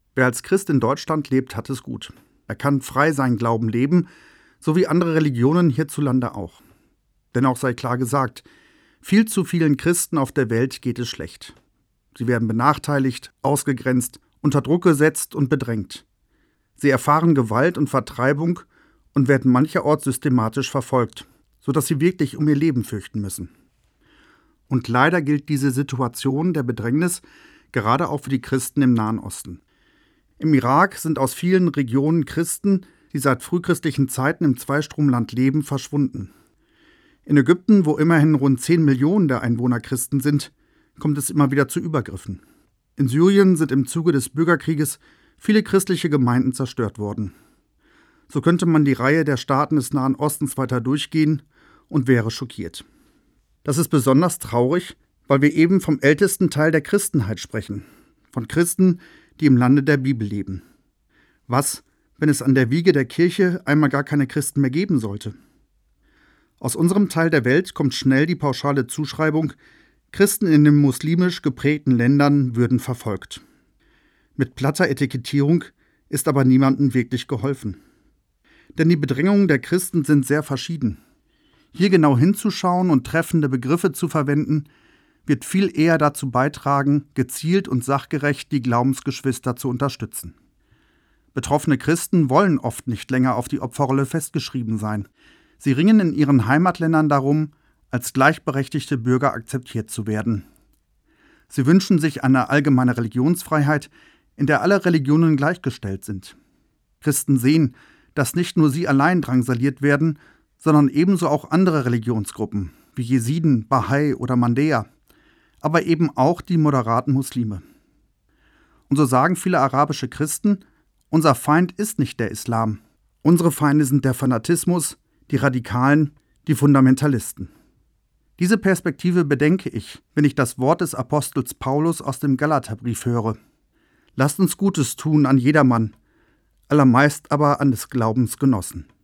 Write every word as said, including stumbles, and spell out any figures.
Wer als Christ in Deutschland lebt, hat es gut. Er kann frei seinen Glauben leben, so wie andere Religionen hierzulande auch. Dennoch sei klar gesagt, viel zu vielen Christen auf der Welt geht es schlecht. Sie werden benachteiligt, ausgegrenzt, unter Druck gesetzt und bedrängt. Sie erfahren Gewalt und Vertreibung und werden mancherorts systematisch verfolgt, sodass sie wirklich um ihr Leben fürchten müssen. Und leider gilt diese Situation der Bedrängnis gerade auch für die Christen im Nahen Osten. Im Irak sind aus vielen Regionen Christen, die seit frühchristlichen Zeiten im Zweistromland leben, verschwunden. In Ägypten, wo immerhin rund zehn Millionen der Einwohner Christen sind, kommt es immer wieder zu Übergriffen. In Syrien sind im Zuge des Bürgerkrieges viele christliche Gemeinden zerstört worden. So könnte man die Reihe der Staaten des Nahen Ostens weiter durchgehen und wäre schockiert. Das ist besonders traurig, weil wir eben vom ältesten Teil der Christenheit sprechen, von Christen, die im Lande der Bibel leben. Was, wenn es an der Wiege der Kirche einmal gar keine Christen mehr geben sollte? Aus unserem Teil der Welt kommt schnell die pauschale Zuschreibung, Christen in den muslimisch geprägten Ländern würden verfolgt. Mit platter Etikettierung ist aber niemandem wirklich geholfen. Denn die Bedrängungen der Christen sind sehr verschieden. Hier genau hinzuschauen und treffende Begriffe zu verwenden, wird viel eher dazu beitragen, gezielt und sachgerecht die Glaubensgeschwister zu unterstützen. Betroffene Christen wollen oft nicht länger auf die Opferrolle festgeschrieben sein. Sie ringen in ihren Heimatländern darum, als gleichberechtigte Bürger akzeptiert zu werden. Sie wünschen sich eine allgemeine Religionsfreiheit, in der alle Religionen gleichgestellt sind. Christen sehen, dass nicht nur sie allein drangsaliert werden, sondern ebenso auch andere Religionsgruppen, wie Jesiden, Bahai oder Mandäer, aber eben auch die moderaten Muslime. Und so sagen viele arabische Christen, unser Feind ist nicht der Islam. Unsere Feinde sind der Fanatismus, die Radikalen, die Fundamentalisten. Diese Perspektive bedenke ich, wenn ich das Wort des Apostels Paulus aus dem Galaterbrief höre. Lasst uns Gutes tun an jedermann, allermeist aber an des Glaubens Genossen.